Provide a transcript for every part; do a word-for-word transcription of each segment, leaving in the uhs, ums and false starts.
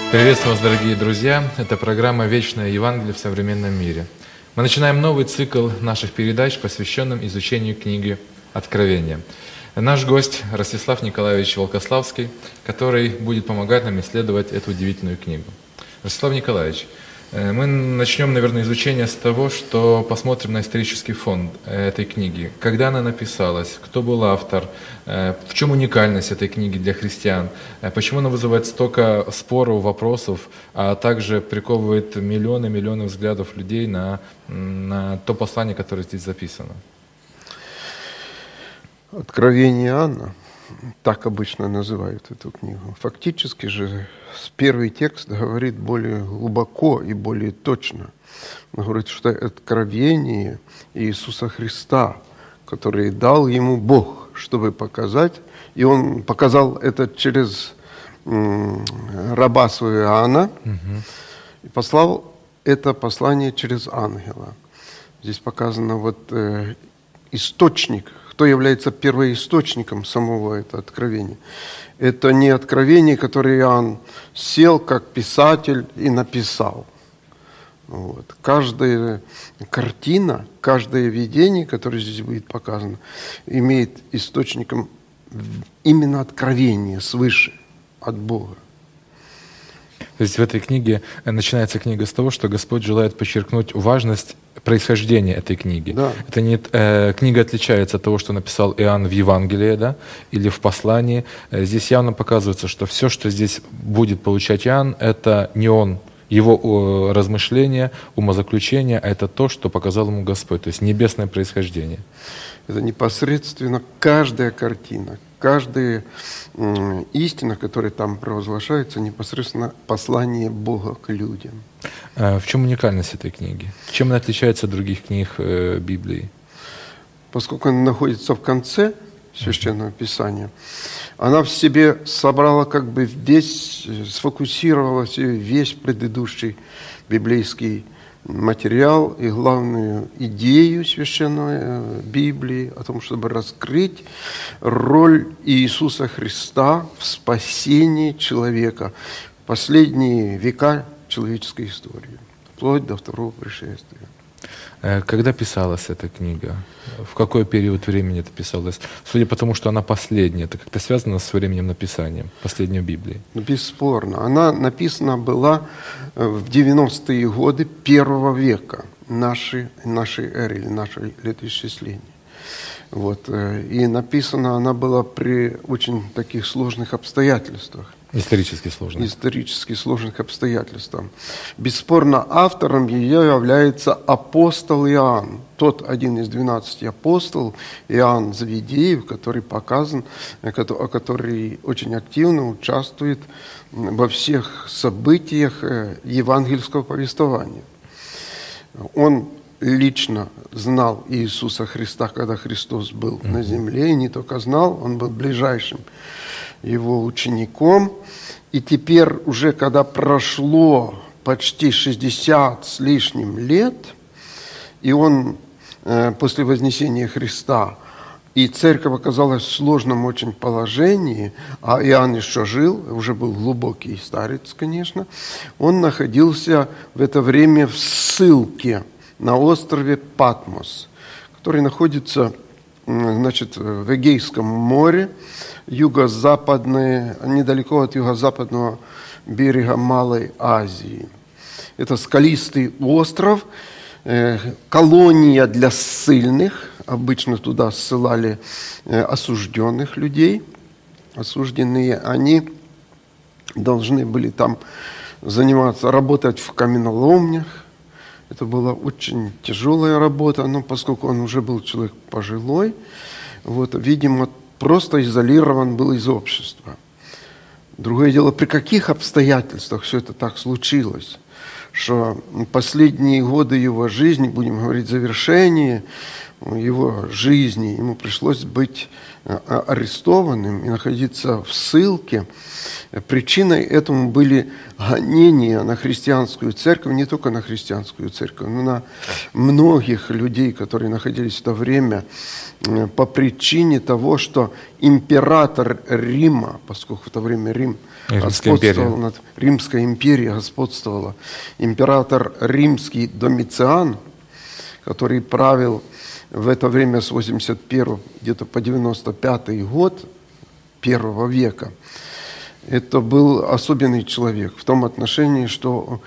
Приветствую вас, дорогие друзья! Это программа «Вечное Евангелие в современном мире». Мы начинаем новый цикл наших передач, посвященным изучению книги Откровения. Наш гость Ростислав Николаевич Волкославский, который будет помогать нам исследовать эту удивительную книгу. Ростислав Николаевич, мы начнем, наверное, изучение с того, что посмотрим на исторический фон этой книги. Когда она написалась, кто был автор, в чем уникальность этой книги для христиан, почему она вызывает столько споров, вопросов, а также приковывает миллионы-миллионы взглядов людей на, на то послание, которое здесь записано. Откровение Иоанна, так обычно называют эту книгу. Фактически же первый текст говорит более глубоко и более точно. Он говорит, что это откровение Иисуса Христа, который дал ему Бог, чтобы показать. И он показал это через м, раба своего Иоанна, угу. и послал это послание через ангела. Здесь показано вот э, источник, кто является первоисточником самого этого откровения. Это не откровение, которое Иоанн сел как писатель и написал. Вот. Каждая картина, каждое видение, которое здесь будет показано, имеет источником именно откровение свыше, от Бога. То есть в этой книге, начинается книга с того, что Господь желает подчеркнуть важность происхождения этой книги. Да. Это не, э, книга отличается от того, что написал Иоанн в Евангелии, да, или в послании. Здесь явно показывается, что все, что здесь будет получать Иоанн, это не он, его размышления, умозаключения, а это то, что показал ему Господь, то есть небесное происхождение. Это непосредственно каждая картина, каждая э, истина, которая там провозглашается, непосредственно послание Бога к людям. А в чем уникальность этой книги? Чем она отличается от других книг э, Библии? Поскольку она находится в конце Священного Писания, она в себе собрала как бы весь, сфокусировала в себе весь предыдущий библейский материал и главную идею Священной Библии о том, чтобы раскрыть роль Иисуса Христа в спасении человека в последние века человеческой истории, вплоть до второго пришествия. Когда писалась эта книга? В какой период времени это писалось? Судя по тому, что она последняя, это как-то связано с временем написания, последней Библии? Бесспорно. Она написана была в девяностые годы первого века нашей, нашей эры, или нашей летоисчисления. Вот. И написана она была при очень таких сложных обстоятельствах. Исторически сложных. Исторически сложных обстоятельствах. Бесспорно, автором ее является апостол Иоанн. Тот один из двенадцати апостолов, Иоанн Завидеев, который показан, который очень активно участвует во всех событиях евангельского повествования. Он лично знал Иисуса Христа, когда Христос был mm-hmm. на земле, и не только знал, он был ближайшим его учеником. И теперь уже, когда прошло почти шестьдесят с лишним лет, и он э, после вознесения Христа, и церковь оказалась в сложном очень положении, а Иоанн еще жил, уже был глубокий старец, конечно, он находился в это время в ссылке на острове Патмос, который находится, значит, в Эгейском море, юго-западное, недалеко от юго-западного берега Малой Азии. Это скалистый остров, э, колония для ссыльных. Обычно туда ссылали э, осужденных людей. Осужденные, они должны были там заниматься, работать в каменоломнях. Это была очень тяжелая работа, но поскольку он уже был человек пожилой, вот, видимо, просто изолирован был из общества. Другое дело, при каких обстоятельствах все это так случилось, что последние годы его жизни, будем говорить, завершение его жизни, ему пришлось быть арестованным и находиться в ссылке. Причиной этому были гонения на христианскую церковь, не только на христианскую церковь, но на многих людей, которые находились в то время, по причине того, что император Рима, поскольку в то время Рим господствовал над Римская империя господствовала, император римский Домициан, который правил в это время с восемьдесят первого где-то по девяносто пятый год первого века, это был особенный человек в том отношении, что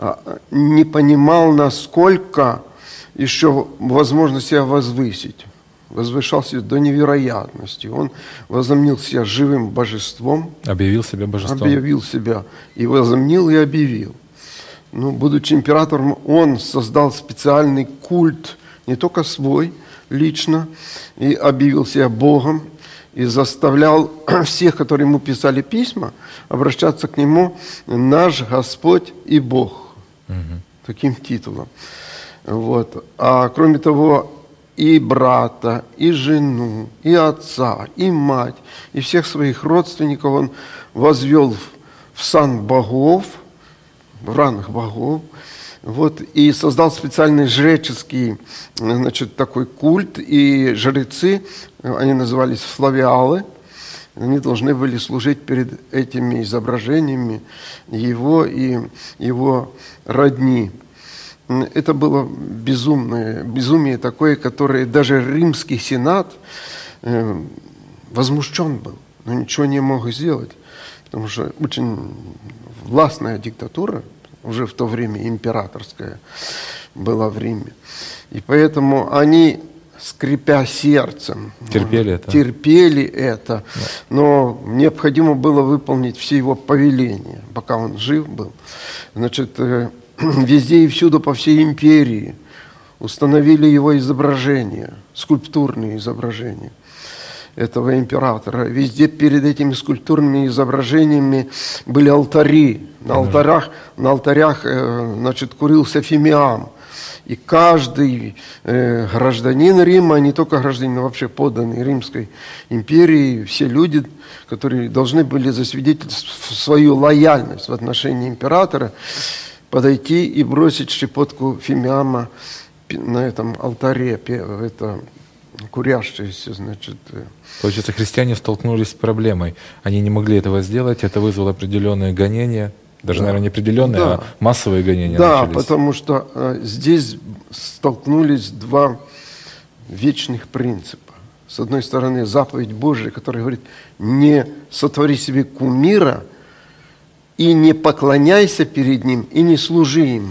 не понимал, насколько еще возможно себя возвысить. Возвышался до невероятности. Он возомнил себя живым божеством. Объявил себя божеством. Объявил себя. И возомнил, и объявил. Ну, будучи императором, он создал специальный культ, не только свой, лично, и объявил себя Богом, и заставлял всех, которые ему писали письма, обращаться к нему: «Наш Господь и Бог». Угу. Таким титулом. Вот. А кроме того, и брата, и жену, и отца, и мать, и всех своих родственников он возвел в сан богов, в ранг богов, вот, и создал специальный жреческий, значит, такой культ, и жрецы, они назывались флавиалы, они должны были служить перед этими изображениями его и его родни. Это было безумное, безумие такое, которое даже римский сенат э, возмущен был, но ничего не мог сделать, потому что очень властная диктатура, уже в то время императорская, была в Риме. И поэтому они, скрипя сердцем, терпели это, терпели это, но необходимо было выполнить все его повеления, пока он жив был. Значит, э, везде и всюду по всей империи установили его изображения, скульптурные изображения этого императора. Везде перед этими скульптурными изображениями были алтари. На алтарях, на алтарях значит, курился фимиам. И каждый э, гражданин Рима, не только гражданин, но вообще подданный Римской империи, все люди, которые должны были засвидетельствовать свою лояльность в отношении императора, подойти и бросить щепотку фимиама на этом алтаре, это курящееся, значит. Получается, христиане столкнулись с проблемой. Они не могли этого сделать, это вызвало определенные гонения, даже, да. наверное, не определенные, да. а массовые гонения Да, начались. потому что э, здесь столкнулись два вечных принципа. С одной стороны, заповедь Божия, которая говорит: не сотвори себе кумира, и не поклоняйся перед ним, и не служи ему.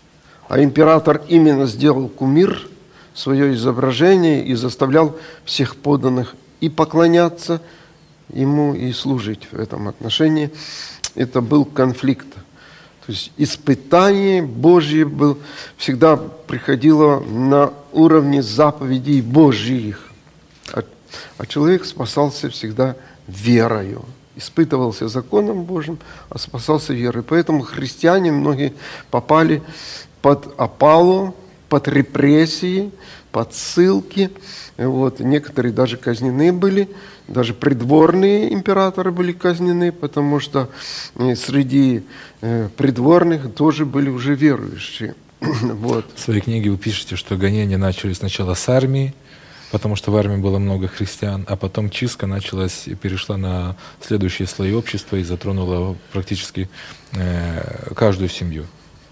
А император именно сделал кумир, свое изображение, и заставлял всех подданных и поклоняться ему, и служить в этом отношении. Это был конфликт. То есть испытание Божье был, всегда приходило на уровне заповедей Божьих. А, а человек спасался всегда верою. Испытывался законом Божьим, а спасался верой. Поэтому христиане многие попали под опалу, под репрессии, под ссылки. Вот. Некоторые даже казнены были, даже придворные императоры были казнены, потому что среди придворных тоже были уже верующие. Вот. В своей книге вы пишете, что гонения начались сначала с армии, потому что в армии было много христиан, а потом чистка началась и перешла на следующие слои общества и затронула практически э, каждую семью.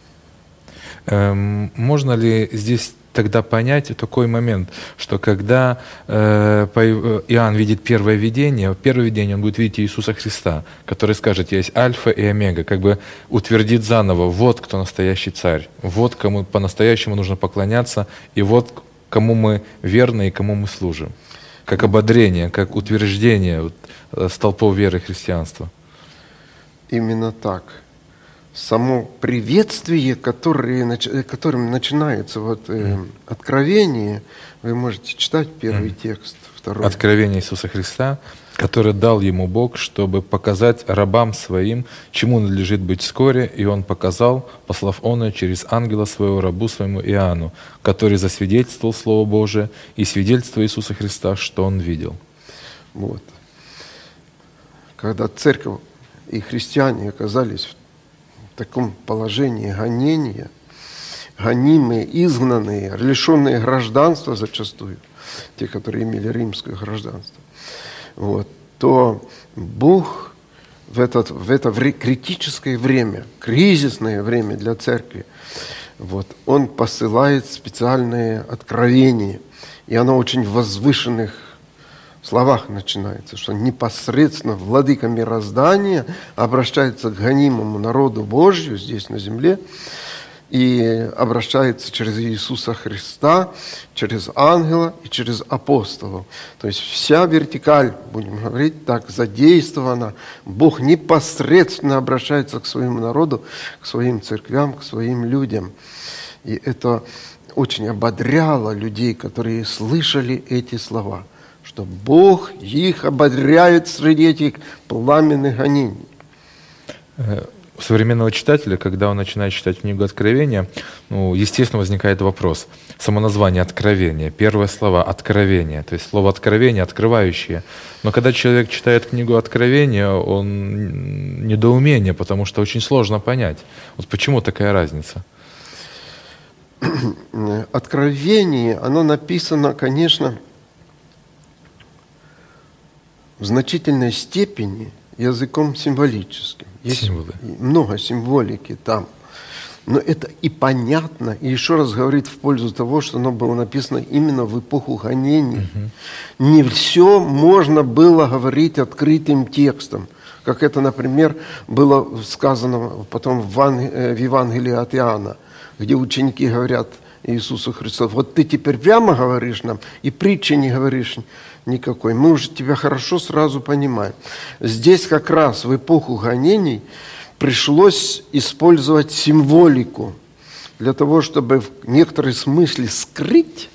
Эм, можно ли здесь тогда понять такой момент, что когда э, Иоанн видит первое видение, в первое видение он будет видеть Иисуса Христа, который скажет: «Я есть Альфа и Омега», как бы утвердит заново: вот кто настоящий царь, вот кому по-настоящему нужно поклоняться, и вот кому мы верны и кому мы служим. Как ободрение, как утверждение вот, столпов веры христианства. Именно так. Само приветствие, которое, которым начинается вот, э, mm. откровение, вы можете читать первый mm. текст, второй. Откровение Иисуса Христа, который дал ему Бог, чтобы показать рабам своим, чему надлежит быть вскоре, и он показал, послав оно через ангела своего рабу своему Иоанну, который засвидетельствовал Слово Божие и свидетельство Иисуса Христа, что он видел. Вот. Когда церковь и христиане оказались в таком положении гонения, гонимые, изгнанные, лишенные гражданства зачастую, те, которые имели римское гражданство, вот, то Бог в, этот, в это критическое время, кризисное время для церкви, вот, Он посылает специальные откровения, и оно очень в возвышенных словах начинается, что непосредственно владыка мироздания обращается к гонимому народу Божию здесь на земле и обращается через Иисуса Христа, через ангела и через апостолов. То есть вся вертикаль, будем говорить так, задействована. Бог непосредственно обращается к своему народу, к своим церквям, к своим людям. И это очень ободряло людей, которые слышали эти слова, что Бог их ободряет среди этих пламенных гонений. У современного читателя, когда он начинает читать книгу Откровения, ну, естественно, возникает вопрос. Само название «Откровение», первое слово «Откровение», то есть слово «Откровение» — «открывающее». Но когда человек читает книгу Откровения, он недоумение, потому что очень сложно понять. Вот почему такая разница? Откровение, оно написано, конечно, в значительной степени языком символическим. Есть Символы. Много символики там. Но это и понятно, и еще раз говорит в пользу того, что оно было написано именно в эпоху гонений. Угу. Не все можно было говорить открытым текстом, как это, например, было сказано потом в Евангелии от Иоанна, где ученики говорят Иисусу Христу: вот ты теперь прямо говоришь нам, и притчи не говоришь никакой. Мы уже тебя хорошо сразу понимаем. Здесь как раз в эпоху гонений пришлось использовать символику для того, чтобы в некотором смысле скрыть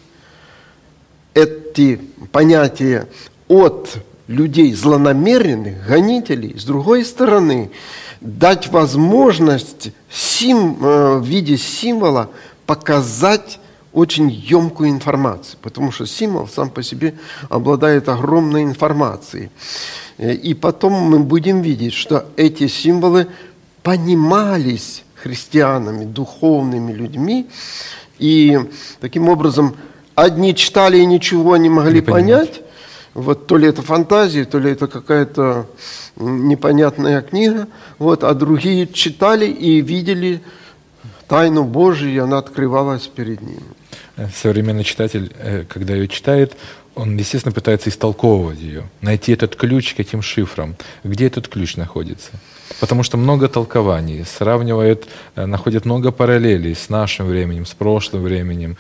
эти понятия от людей злонамеренных, гонителей. С другой стороны, дать возможность сим, в виде символа показать очень емкую информацию, потому что символ сам по себе обладает огромной информацией. И потом мы будем видеть, что эти символы понимались христианами, духовными людьми, и таким образом одни читали и ничего не могли не понять. Вот, то ли это фантазия, то ли это какая-то непонятная книга, вот, а другие читали и видели тайну Божию, и она открывалась перед ними. Современный читатель, когда ее читает, он, естественно, пытается истолковывать ее, найти этот ключ к этим шифрам. Где этот ключ находится? Потому что много толкований, сравнивает, находит много параллелей с нашим временем, с прошлым временем.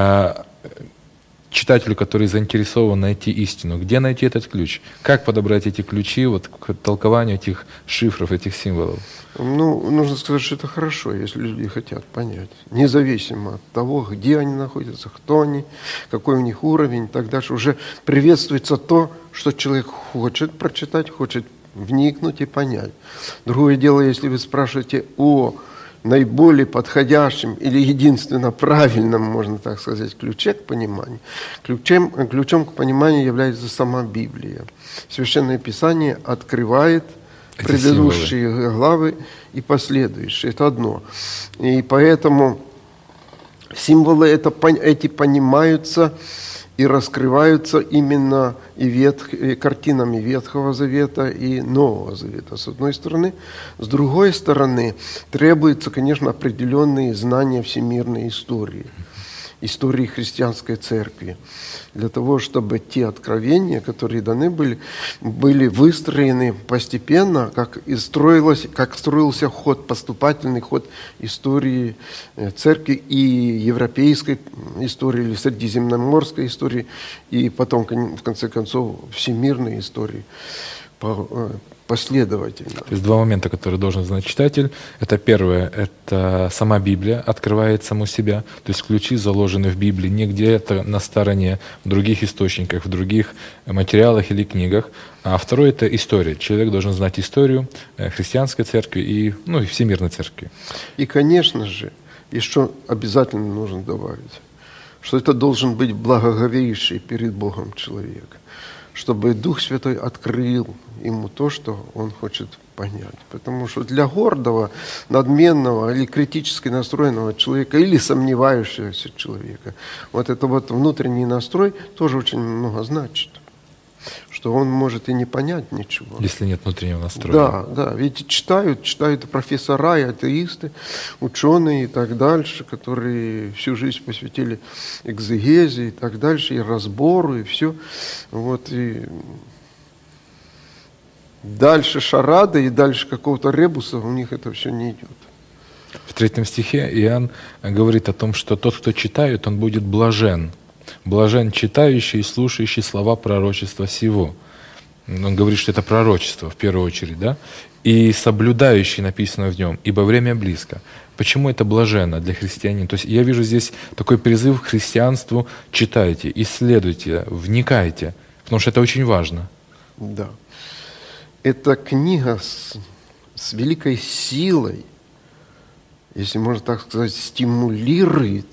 Читателю, который заинтересован найти истину, где найти этот ключ? Как подобрать эти ключи вот, к толкованию этих шифров, этих символов? Ну, нужно сказать, что это хорошо, если люди хотят понять. Независимо от того, где они находятся, кто они, какой у них уровень, тогда же уже приветствуется то, что человек хочет прочитать, хочет вникнуть и понять. Другое дело, если вы спрашиваете о наиболее подходящем или единственно правильном, можно так сказать, ключе к пониманию, ключем, ключом к пониманию является сама Библия. Священное Писание открывает эти предыдущие символы. Главы и последующие. Это одно. И поэтому символы это, эти понимаются и раскрываются именно и, ветх, и картинами Ветхого Завета и Нового Завета, с одной стороны. С другой стороны, требуются, конечно, определенные знания всемирной истории, истории христианской церкви, для того, чтобы те откровения, которые даны были, были выстроены постепенно, как, и строилось, как строился ход, поступательный ход истории церкви и европейской истории, или средиземноморской истории, и потом, в конце концов, всемирной истории последовательно. То есть два момента, которые должен знать читатель. Это первое, это сама Библия открывает саму себя, то есть ключи заложены в Библии, не где-то на стороне, в других источниках, в других материалах или книгах. А второе — это история. Человек должен знать историю христианской церкви и, ну, и всемирной церкви. И, конечно же, еще обязательно нужно добавить, что это должен быть благоговейший перед Богом человек. чтобы Дух Святой открыл ему то, что он хочет понять. Потому что для гордого, надменного или критически настроенного человека, или сомневающегося человека, вот это вот внутренний настрой тоже очень много значит. Что он может и не понять ничего. Если нет внутреннего настроя. Да, да. Ведь читают, читают профессора и атеисты, ученые и так дальше, которые всю жизнь посвятили экзегезе и так дальше, и разбору, и все. Вот, и дальше шарады и дальше какого-то ребуса у них это все не идет. В третьем стихе Иоанн говорит о том, что тот, кто читает, он будет блажен. Блажен читающий и слушающий слова пророчества сего. Он говорит, что это пророчество в первую очередь, да? И соблюдающий, написано в нем, ибо время близко. Почему это блаженно для христианина? То есть я вижу здесь такой призыв к христианству: читайте, исследуйте, вникайте, потому что это очень важно. Да. Эта книга с, с великой силой, если можно так сказать, стимулирует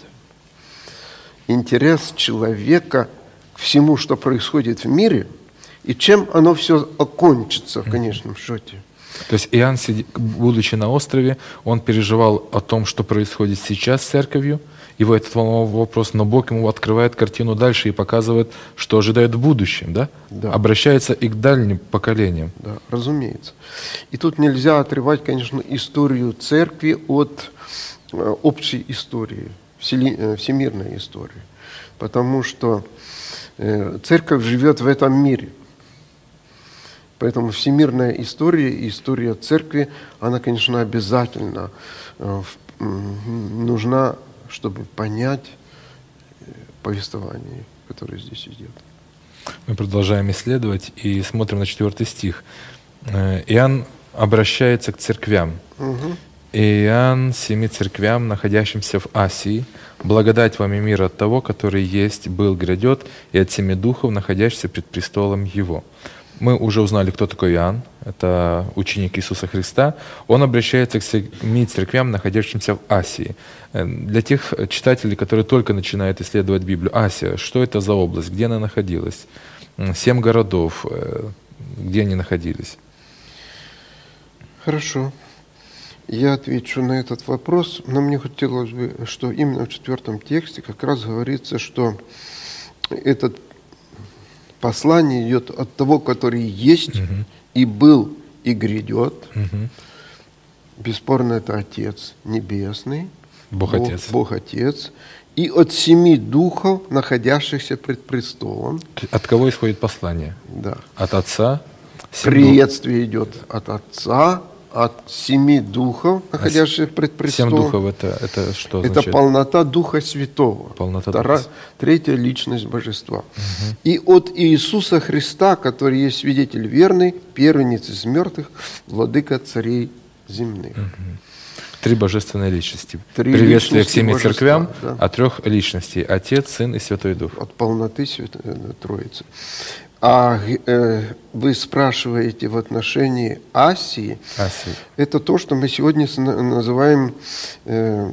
интерес человека к всему, что происходит в мире, и чем оно все окончится в конечном счете. То есть Иоанн, будучи на острове, он переживал о том, что происходит сейчас с церковью, его этот волновал вопрос, но Бог ему открывает картину дальше и показывает, что ожидает в будущем, да? Да. Обращается и к дальним поколениям. Да, разумеется. И тут нельзя отрывать, конечно, историю церкви от э, общей истории, всемирной истории, потому что э, церковь живет в этом мире. Поэтому всемирная история и история церкви, она, конечно, обязательно э, в, нужна, чтобы понять повествование, которое здесь идет. Мы продолжаем исследовать и смотрим на четвертый стих. Иоанн обращается к церквям. Угу. Иоанн семи церквям, находящимся в Асии, благодать вам и мир от того, который есть, был, грядет, и от семи духов, находящихся пред престолом Его. Мы уже узнали, кто такой Иоанн. Это ученик Иисуса Христа. Он обращается к семи церквям, находящимся в Асии. Для тех читателей, которые только начинают исследовать Библию, Асия, что это за область, где она находилась? Семь городов, где они находились? Хорошо. Я отвечу на этот вопрос, но мне хотелось бы, что именно в четвертом тексте как раз говорится, что этот послание идет от того, который есть, угу. и был, и грядет. Угу. Бесспорно, это Отец Небесный, Бог, Бог Отец. Бог Отец, и от семи духов, находящихся пред престолом. От кого исходит послание? Да. От Отца. Приветствие идет от Отца, от семи духов, находящихся пред престолом. Семь духов это, это что это означает? полнота Духа Святого. Полнота Вторая, Духа. Третья личность Божества. Угу. И от Иисуса Христа, который есть свидетель верный, первенец из мертвых, владыка царей земных. Угу. Три божественные личности. Три Приветствие личности к семи Божества, церквям, да. От трех личностей: Отец, Сын и Святой Дух. От полноты Святой Троицы. А э, вы спрашиваете в отношении Асии. Асии. Это то, что мы сегодня называем э,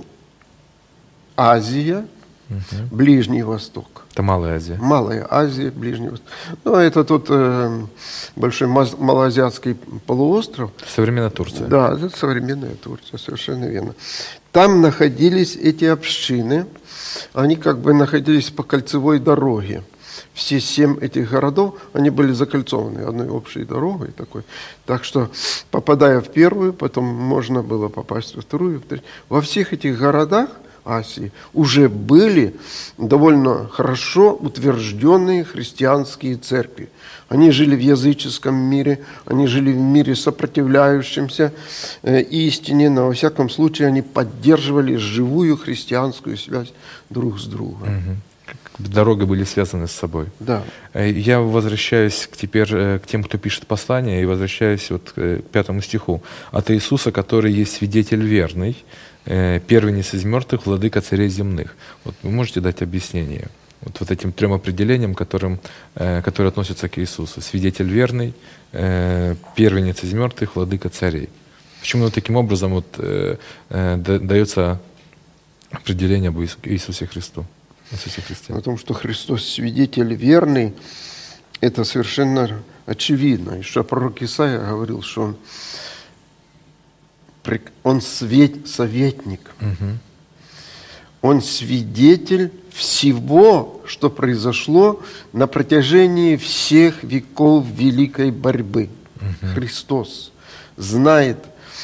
Азия, угу. Ближний Восток. Это Малая Азия. Малая Азия, Ближний Восток. Ну, это тот э, большой малоазиатский полуостров. Современная Турция. Да, это современная Турция, совершенно верно. Там находились эти общины, они как бы находились по кольцевой дороге. Все семь этих городов, они были закольцованы одной общей дорогой такой. Так что, попадая в первую, потом можно было попасть во вторую, в третью. Во всех этих городах Асии уже были довольно хорошо утвержденные христианские церкви. Они жили в языческом мире, они жили в мире сопротивляющемся э, истине, но во всяком случае они поддерживали живую христианскую связь друг с другом. Угу. Дороги были связаны с собой. Да. Я возвращаюсь к, теперь к тем, кто пишет послание, и возвращаюсь вот к пятому стиху. От Иисуса, который есть свидетель верный, первенец из мертвых, владыка царей земных. Вот вы можете дать объяснение вот, вот этим трем определениям, которым, которые относятся к Иисусу? Свидетель верный, первенец из мертвых, владыка царей. Почему вот таким образом вот, дается определение об Иисусе Христу? Иисусе Христе. О том, что Христос свидетель верный, это совершенно очевидно. Еще пророк Исаия говорил, что он, он свет, советник, угу. Он свидетель всего, что произошло на протяжении всех веков великой борьбы. Угу. Христос знает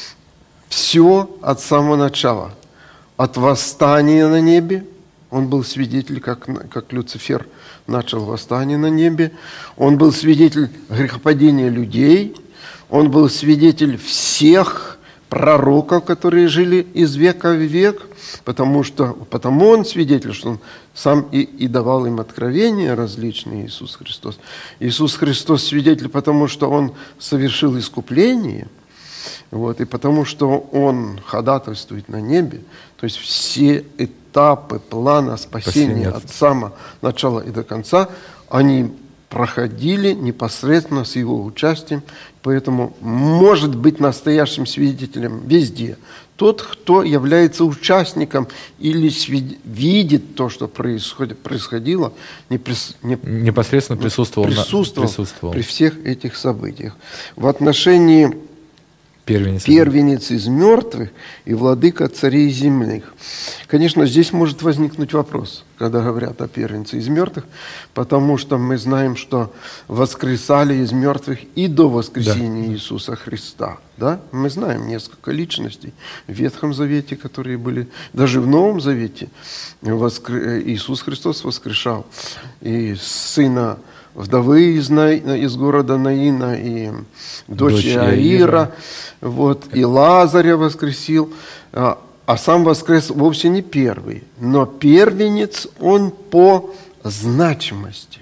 все от самого начала. От восстания на небе, он был свидетель, как, как Люцифер начал восстание на небе, он был свидетель грехопадения людей, он был свидетель всех пророков, которые жили из века в век, потому что потому он свидетель, что он сам и, и давал им откровения различные, Иисус Христос. Иисус Христос свидетель, потому что он совершил искупление, вот, и потому что он ходатайствует на небе. То есть все этапы плана спасения от самого начала и до конца, они проходили непосредственно с его участием, поэтому может быть настоящим свидетелем везде тот, кто является участником или свид... видит то, что происходит, происходило, не прис... не... непосредственно присутствовал, присутствовал, на... присутствовал при всех этих событиях. В отношении Первенец, первенец из мертвых и владыка царей земных. Конечно, здесь может возникнуть вопрос, когда говорят о первенце из мертвых, потому что мы знаем, что воскресали из мертвых и до воскресения да. Иисуса Христа. Да? Мы знаем несколько личностей в Ветхом Завете, которые были, даже в Новом Завете воскр... Иисус Христос воскрешал и сына вдовы из, На... из города Наина, и дочь Иаира, вот, и Лазаря воскресил, а, а сам воскрес вовсе не первый, но первенец он по значимости,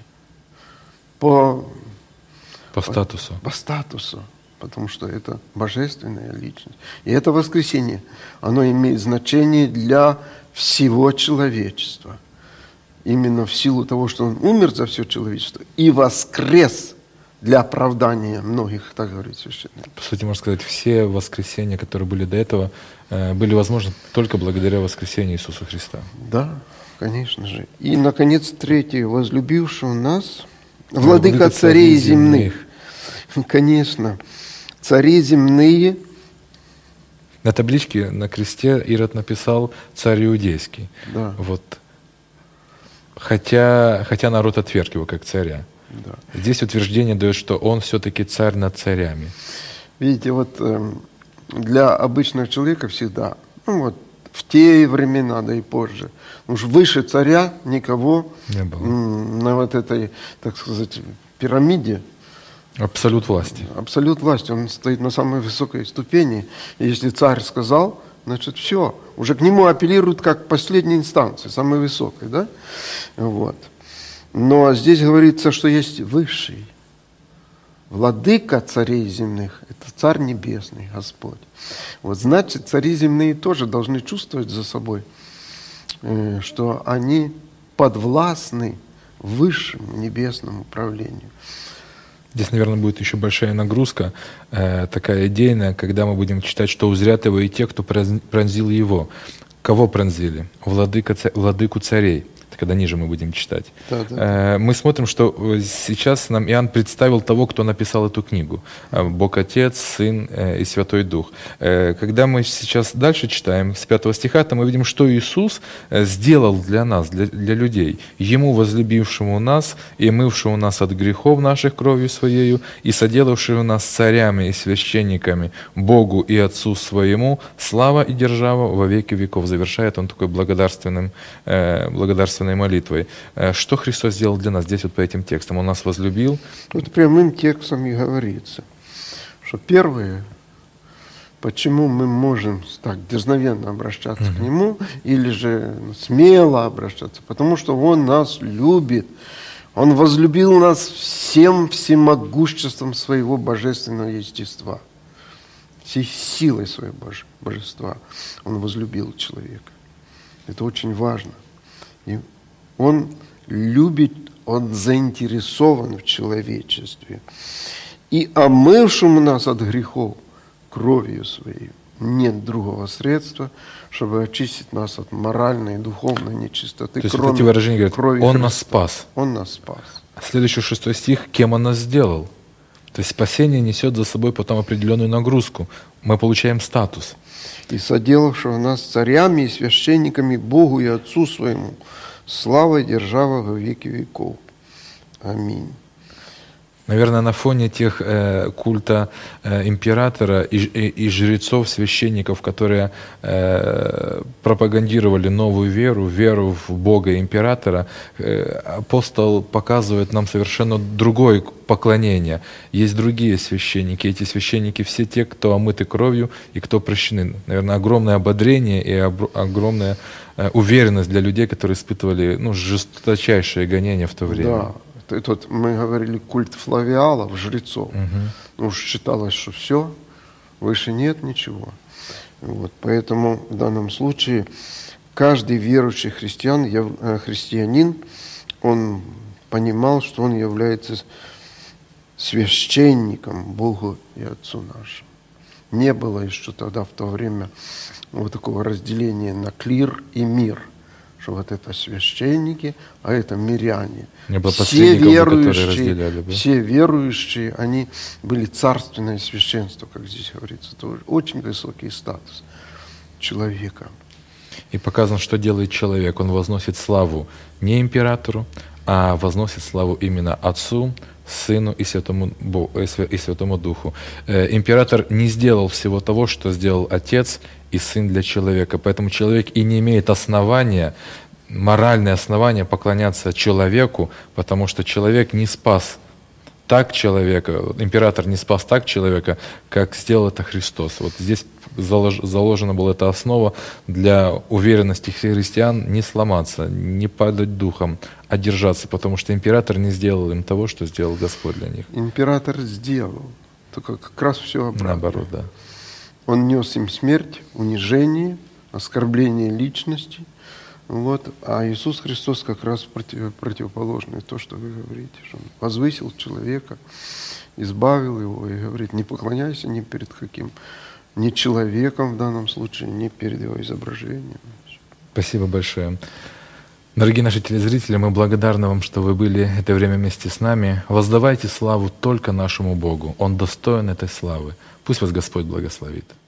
по, по статусу. По, по статусу, потому что это божественная личность. И это воскресение, оно имеет значение для всего человечества. Именно в силу того, что он умер за все человечество и воскрес для оправдания многих, так говорит священник. По сути, можно сказать, все воскресения, которые были до этого, были возможны только благодаря воскресению Иисуса Христа. Да, конечно же. И, наконец, третье, возлюбившего нас, владыка, владыка царей земных. земных. Конечно, цари земные. На табличке на кресте Ирод написал «Царь иудейский». Да. Вот. Хотя, хотя народ отверг его как царя. Да. Здесь утверждение дает, что он все-таки царь над царями. Видите, вот э, для обычного человека всегда, ну вот в те времена, да и позже, уж выше царя никого не было. На вот этой, так сказать, пирамиде. Абсолют власти. Абсолют власти. Он стоит на самой высокой ступени. И если царь сказал, значит, все. Уже к нему апеллируют как к последней инстанции, самой высокой, да? Вот. Но здесь говорится, что есть высший. Владыка царей земных – это Царь Небесный, Господь. Вот значит, цари земные тоже должны чувствовать за собой, что они подвластны высшему небесному правлению. Здесь, наверное, будет еще большая нагрузка, э, такая идейная, когда мы будем читать, что узрят его и те, кто пронзил его. Кого пронзили? Владыка, владыку царей. Когда ниже мы будем читать. Да, да. Э, мы смотрим, что сейчас нам Иоанн представил того, кто написал эту книгу. Бог Отец, Сын э, и Святой Дух. Э, когда мы сейчас дальше читаем с пятого стиха, то мы видим, что Иисус сделал для нас, для, для людей. Ему, возлюбившему нас и мывшему нас от грехов наших кровью Своею, и соделавшему нас царями и священниками Богу и Отцу Своему, слава и держава во веки веков. Завершает он такой благодарственным, э, благодарственным молитвой. Что Христос сделал для нас здесь вот по этим текстам? Он нас возлюбил. Вот прямым текстом и говорится, что первое, почему мы можем так дерзновенно обращаться mm-hmm. к Нему, или же смело обращаться, потому что Он нас любит. Он возлюбил нас всем всемогуществом своего божественного естества, всей силой своего божества. Он возлюбил человека. Это очень важно. И Он любит, Он заинтересован в человечестве. И омывшему нас от грехов кровью Своей нет другого средства, чтобы очистить нас от моральной и духовной нечистоты. То есть эти выражения говорят, крови Он Христа. нас спас. Он нас спас. Следующий шестой стих, кем Он нас сделал. То есть спасение несет за собой потом определенную нагрузку. Мы получаем статус. «И соделавшего нас царями и священниками Богу и Отцу Своему, слава и держава во веки веков. Аминь». Наверное, на фоне тех э, культа э, императора и, и, и жрецов, священников, которые э, пропагандировали новую веру, веру в Бога и императора, э, апостол показывает нам совершенно другое поклонение. Есть другие священники. Эти священники все те, кто омыты кровью и кто прощены. Наверное, огромное ободрение и об, огромная э, уверенность для людей, которые испытывали ну, жесточайшее гонение в то время. Да. Тут мы говорили культ флавиалов, жрецов. Угу. Ну, уж считалось, что все, выше нет ничего. Вот, поэтому в данном случае каждый верующий христиан, христианин, он понимал, что он является священником Богу и Отцу нашему. Не было еще тогда в то время вот такого разделения на клир и мир, что вот это священники, а это миряне. Все верующие, да? все верующие, они были царственное священство, как здесь говорится. Это очень высокий статус человека. И показано, что делает человек. Он возносит славу не императору, а возносит славу именно Отцу, Сыну и Святому, Богу, и Святому Духу. Император не сделал всего того, что сделал Отец и Сын для человека. Поэтому человек и не имеет основания, моральное основание поклоняться человеку, потому что человек не спас так человека, император не спас так человека, как сделал это Христос. Вот здесь залож, заложена была эта основа для уверенности христиан не сломаться, не падать духом, а держаться, потому что император не сделал им того, что сделал Господь для них. Император сделал, только как раз все обратно. Наоборот, да. Он нес им смерть, унижение, оскорбление личности. Вот. А Иисус Христос как раз против, противоположное то, что вы говорите, что Он возвысил человека, избавил его и говорит, не поклоняйся ни перед каким, ни человеком в данном случае, ни перед его изображением. Спасибо большое. Дорогие наши телезрители, мы благодарны вам, что вы были это время вместе с нами. Воздавайте славу только нашему Богу. Он достоин этой славы. Пусть вас Господь благословит.